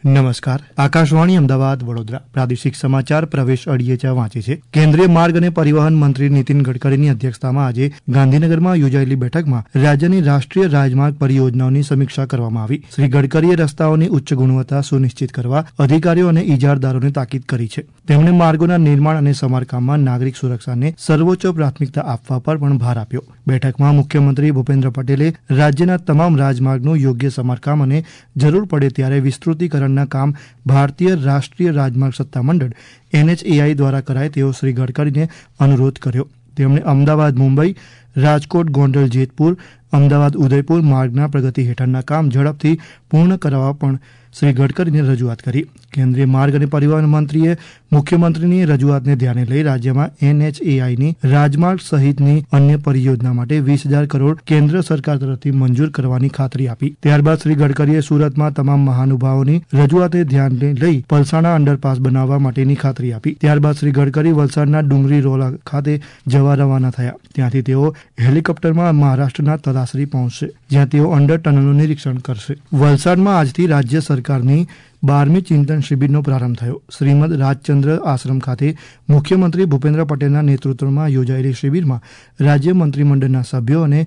નમસ્કાર. આકાશવાણી અમદાવાદ વડોદરા પ્રાદેશિક સમાચાર પ્રવેશ અડિયેચા વાંચે છે. કેન્દ્રીય માર્ગ અને પરિવહન મંત્રી નીતિન ગડકરીની અધ્યક્ષતામાં આજે ગાંધીનગરમાં યોજાયેલી બેઠકમાં રાજ્યની રાષ્ટ્રીય રાજમાર્ગ પરિયોજનાઓની સમીક્ષા કરવામાં આવી. શ્રી ગડકરીએ રસ્તાઓની ઉચ્ચ ગુણવત્તા સુનિશ્ચિત કરવા અધિકારીઓ અને ઇજારદારોને તાકીદ કરી છે. તેમણે માર્ગોના નિર્માણ અને સમારકામમાં નાગરિક સુરક્ષાને સર્વોચ્ચ પ્રાથમિકતા આપવા પર પણ ભાર આપ્યો. બેઠકમાં મુખ્યમંત્રી ભૂપેન્દ્ર પટેલે રાજ્યના તમામ રાજમાર્ગનું યોગ્ય સમારકામ અને જરૂર પડે ત્યારે વિસ્તૃતિકરણના કામ ભારતીય રાષ્ટ્રીય રાજમાર્ગ સત્તામંડળ NHAI દ્વારા કરાય તેવો શ્રી ગડકરીને અનુરોધ કર્યો. તેમણે અમદાવાદ મુંબઈ, રાજકોટ ગોંડલ જેતપુર, અમદાવાદ ઉદયપુર માર્ગના પ્રગતિ હેઠળના કામ ઝડપથી પૂર્ણ કરવા પણ શ્રી ગડકરીને રજૂઆત કરી. કેન્દ્રીય માર્ગ અને પરિવહન મંત્રીએ મુખ્યમંત્રીની રજૂઆતને ધ્યાને લઈ રાજ્યમાં NHAIની રાજમાર્ગ સહિતની અન્ય પરિયોજના માટે 20,000 કરોડ કેન્દ્ર સરકાર તરફથી મંજૂર કરવાની ખાતરી આપી. ત્યારબાદ શ્રી ગડકરીએ સુરતમાં તમામ મહાનુભાવોની રજૂઆતે ધ્યાને લઈ પલસાણા અંડરપાસ બનાવવા માટેની ખાતરી આપી. ત્યારબાદ શ્રી ગડકરી વલસાડના ડુંગરી રોલા ખાતે જવા રવાના થયા. ત્યાંથી તેઓ હેલિકોપ્ટરમાં મહારાષ્ટ્રના તલાસરી પહોંચશે, જ્યાં તેઓ અંડર ટનલનું નિરીક્ષણ કરશે. વલસાડમાં આજથી રાજ્ય સરકારની 12મી ચિંતન શિબિરનો પ્રારંભ થયો. શ્રીમદ રાજચંદ્ર આશ્રમ ખાતે મુખ્યમંત્રી ભૂપેન્દ્ર પટેલના નેતૃત્વમાં યોજાયેલી શિબિરમાં રાજ્ય મંત્રીમંડળના સભ્યો અને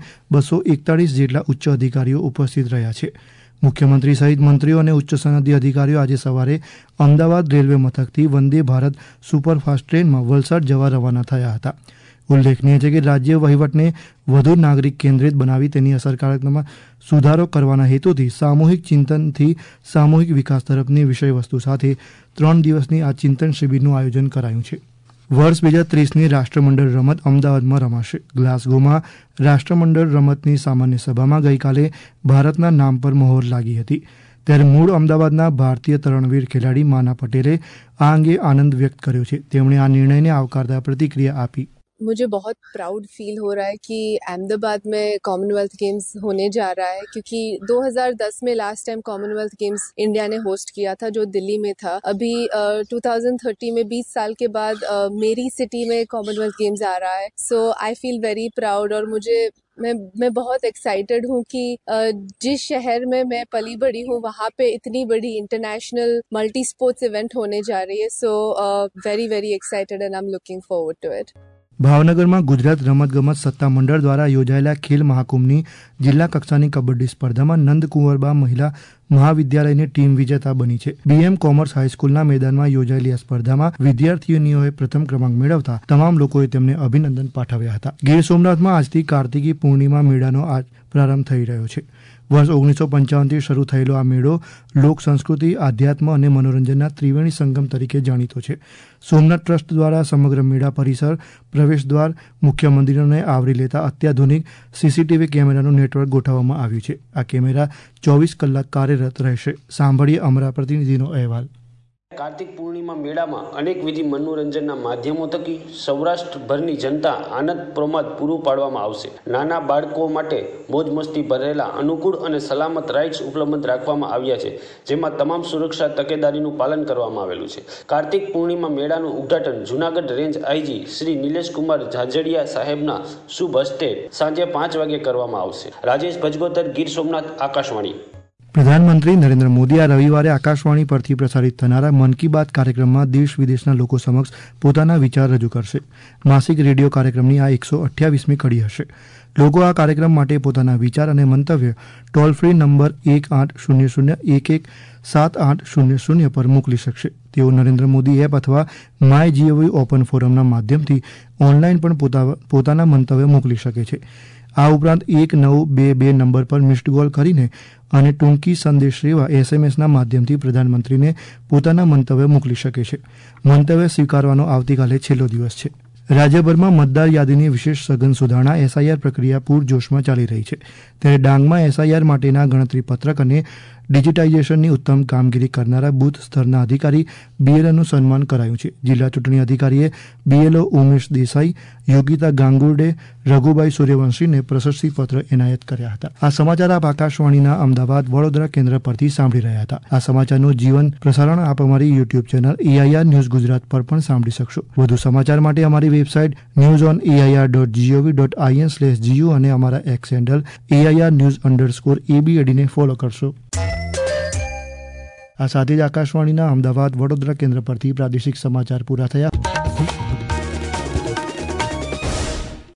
241 જેટલા ઉચ્ચ અધિકારીઓ ઉપસ્થિત રહ્યા છે. મુખ્યમંત્રી સહિત મંત્રીઓ અને ઉચ્ચ સનદી અધિકારીઓ આજે સવારે અમદાવાદ રેલવે મથકથી વંદે ભારત સુપરફાસ્ટ ટ્રેનમાં વલસાડ જવા રવાના થયા હતા. ઉલ્લેખનીય છે કે રાજ્ય વહીવટને વધુ નાગરિક કેન્દ્રિત બનાવી તેની અસરકારકતામાં સુધારો કરવાના હેતુથી સામૂહિક ચિંતનથી સામૂહિક વિકાસ તરફની વિષયવસ્તુ સાથે 3 દિવસની આ ચિંતન શિબિરનું આયોજન કરાયું છે. વર્ષ 2030ની રાષ્ટ્રમંડળ રમત અમદાવાદમાં રમાશે. ગ્લાસગોમાં રાષ્ટ્રમંડળ રમતની સામાન્ય સભામાં ગઈકાલે ભારતના નામ પર મહોર લાગી હતી. ત્યારે મૂળ અમદાવાદના ભારતીય તરણવીર ખેલાડી માના પટેલે આ અંગે આનંદ વ્યક્ત કર્યો છે. તેમણે આ નિર્ણયને આવકારતા પ્રતિક્રિયા આપી. मुझे बहुत प्राउड फील हो रहा है कि अहमदाबाद में कॉमनवेल्थ गेम्स होने जा रहा है, क्योंकि 2010 में last time Commonwealth games India ने होस्ट किया था जो दिल्ली में था. अभी 2030 में 20 साल के बाद मेरी सिटी में कॉमनवेल्थ गेम्स आ रहा है. So I feel very proud और मैं बहुत एक्साइटेड हूँ कि जिस शहर में मैं पली बड़ी हूँ वहाँ पे इतनी बड़ी इंटरनेशनल मल्टी स्पोर्ट्स इवेंट होने जा रही है. So very very excited and I am looking forward to it. ભાવનગરમાં ગુજરાત રમતગમત સત્તામંડળ દ્વારા યોજાયેલા ખેલ મહાકુંભની જિલ્લા કક્ષાની કબડ્ડી સ્પર્ધામાં નંદકુંવરબા મહિલા મહાવિદ્યાલયની ટીમ વિજેતા બની છે. BM કોમર્સ હાઈસ્કૂલના મેદાનમાં યોજાયેલી આ સ્પર્ધામાં વિદ્યાર્થીનીઓએ પ્રથમ ક્રમાંક મેળવતા તમામ લોકોએ તેમને અભિનંદન પાઠવ્યા હતા. ગીર સોમનાથમાં આજથી કાર્તિકી પૂર્ણિમા મેળાનો પ્રારંભ થઈ રહ્યો છે. વર્ષ 1955થી શરૂ થયેલો આ મેળો લોક સંસ્કૃતિ, આધ્યાત્મ અને મનોરંજનના ત્રિવેણી સંગમ તરીકે જાણીતો છે. સોમનાથ ટ્રસ્ટ દ્વારા સમગ્ર મેળા પરિસર, પ્રવેશદ્વાર, મુખ્ય મંદિરોને આવરી લેતા અત્યાધુનિક CCTV કેમેરાનું નેટવર્ક ગોઠવવામાં આવ્યું છે. આ કેમેરા 24 કલાક કાર્યરત રહેશે. સાંભળીએ અમારા પ્રતિનિધિનો અહેવાલ. કાર્તિક પૂર્ણિમા મેળામાં અનેકવિધ મનોરંજનના માધ્યમો થકી સૌરાષ્ટ્રભરની જનતા આનંદ પ્રમોદ પૂરું પાડવામાં આવશે. નાના બાળકો માટે મોજ મસ્તી ભરેલા અનુકૂળ અને સલામત રાઇડ્સ ઉપલબ્ધ રાખવામાં આવ્યા છે, જેમાં તમામ સુરક્ષા તકેદારીનું પાલન કરવામાં આવેલું છે. કાર્તિક પૂર્ણિમા મેળાનું ઉદ્ઘાટન જૂનાગઢ રેન્જ IG શ્રી નિલેશકુમાર ઝાઝડિયા સાહેબના શુભ હસ્તે સાંજે 5 વાગે કરવામાં આવશે. રાજેશ ભજગોતર, ગીર સોમનાથ, આકાશવાણી. પ્રધાનમંત્રી નરેન્દ્ર મોદી આ રવિવારે આકાશવાણી પરથી પ્રસારિત થનારા મન કી બાત કાર્યક્રમમાં દેશ વિદેશના લોકો સમક્ષ પોતાના વિચાર રજૂ કરશે. માસિક રેડિયો કાર્યક્રમની આ 128મી કડી હશે. લોકો આ કાર્યક્રમ માટે પોતાના વિચાર અને મંતવ્ય ટોલ ફ્રી નંબર 1800117800 પર મોકલી શકશે. તેઓ નરેન્દ્ર મોદી એપ અથવા MyGov ઓપન ફોરમના માધ્યમથી ઓનલાઈન પણ પોતાના મંતવ્ય મોકલી શકે છે. આ ઉપરાંત 1922 નંબર પર મિસ્ડ કોલ કરીને અને ટૂંકી સંદેશ સેવા SMS ના માધ્યમથી પ્રધાનમંત્રીને પોતાના મંતવ્ય મોકલી શકે છે. મંતવ્ય સ્વીકારવાનો આવતીકાલે છેલ્લો દિવસ છે. રાજ્યભરમાં મતદાર યાદીની વિશેષ સઘન સુધારણા SIR પ્રક્રિયા પૂરજોશમાં ચાલી રહી છે. ત્યારે ડાંગમાં SIR માટેના ગણતરી પત્રક અને ડિજિટાઇઝેશનની ઉત્તમ કામગીરી કરનારા બૂથ સ્તરના અધિકારી BLOનું સન્માન કરાયું છે. જિલ્લા ચૂંટણી અધિકારીએ BLO ઉમેશ દેસાઈ, યોગિતા ગાંગુર્ડે, રઘુભાઈ સૂર્યવંશીને પ્રશસ્તિપત્ર એનાયત કર્યા હતા. આ સમાચાર આપ આકાશવાણીના અમદાવાદ વડોદરા કેન્દ્ર પરથી સાંભળી રહ્યા હતા. આ સમાચારનું જીવન પ્રસારણ આપ અમારી YouTube channel AIR news Gujarat પર પણ સાંભળી શકશો. વધુ સમાચાર માટે અમારી વેબસાઇટ newsonair.gov.in/gu અને અમારા X હેન્ડલ AIR news_ABAD ને ફોલો કરશો. આ સાથે જ આકાશવાણીના અમદાવાદ વડોદરા કેન્દ્ર પરથી પ્રાદેશિક સમાચાર પૂરા થયા.